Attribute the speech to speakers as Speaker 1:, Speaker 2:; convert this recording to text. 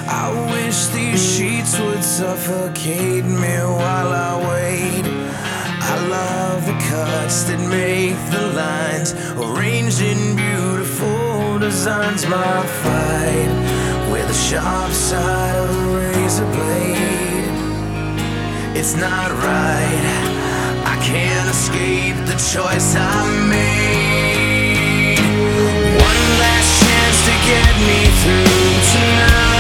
Speaker 1: I wish these sheets would suffocate me while I wait. I love the cuts that make the lines, arranged in beautiful designs. My fight with the sharp side of a razor blade. It's not right, I can't escape the choice I made. One last chance to get me through.